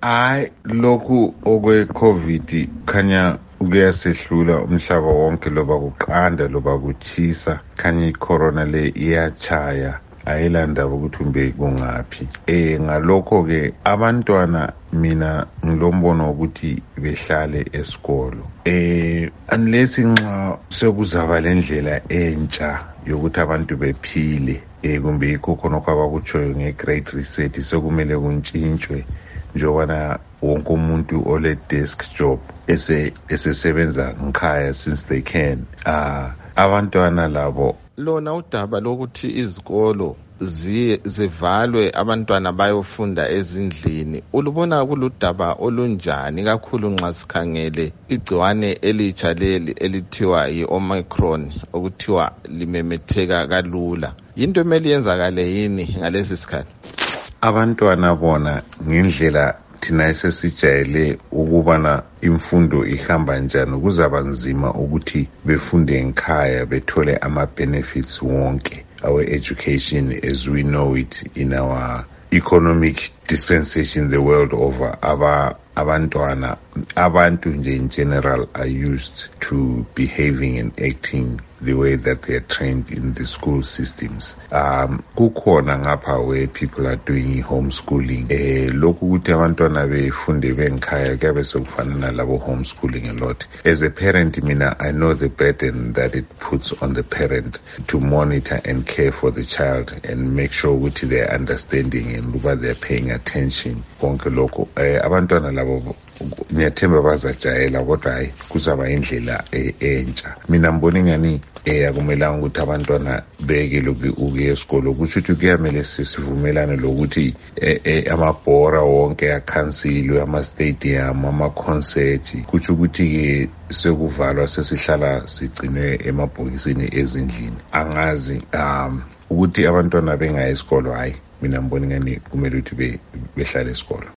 Hayi, lokhu okwe-COVID khanya kuyasehlula umhlaba wonke, loba kuqanda loba kuchisa, khanya i-corona le iyachaya, ayilandaba ukuthi umbe kungaphi. Ngalokho-ke abantwana mina ngilombono wokuthi behlale esikolo. Unless nxa sekuzaba le ndlela entsha yokuthi abantu bephile, kumbe yikho khonokho abakutshoyo nge-great reset, sekumele kuntshintshwe njengobana wonke umuntu ole-desk job esesebenza ngikhaya since they can. Abantwana labo lona udaba lokuthi izikolo zivalwe abantwana bayofunda ezindlini, ulubona kuludaba olunjani, kakhulu nxa sikhangele igciwane elitsha leli elithiwa yi-Omicron, okuthiwa limemetheka kalula? Yinto emele yenzakale yini ngalesi sikhathi? Abantwana bona ngendlela thina esesijayele ukubana imfundo ihamba njani, kuzaba nzima ukuthi befunde ngikhaya bethole ama-benefits wonke. Our education as we know it in our economic dispensation the world over, abantu nje in general are used to behaving and acting the way that they are trained in the school systems. Kukhona ngapha where people are doing homeschooling. Lokhu ukuthi abantwana befunde bengikhaya kuyabe sekufana nalabo homeschooling a lot. As a parent, mina, I know the burden that it puts on the parent to monitor and care for the child and make sure ukuthi they are understanding and ukuba they are paying attention konke lokho. Abantwana labo ngiyathemba bazajayela, kodwa hayi kuzaba indlela entsha. Mina ngibona ingani akumelanga ukuthi abantwana beke ukuya esikolo, kusho ukuthi kuyamele sisivumelane lokuthi amabhora wonke akhansilwe, ama-stadium, ama-concert, kusho ukuthi-ke sekuvalwa sesihlala sigcinwe emabhokisini ezindlini. Angazi ukuthi abantwana bengayi esikolo, hayi mina ngibona ingani kumele ukuthi behlale esikolo.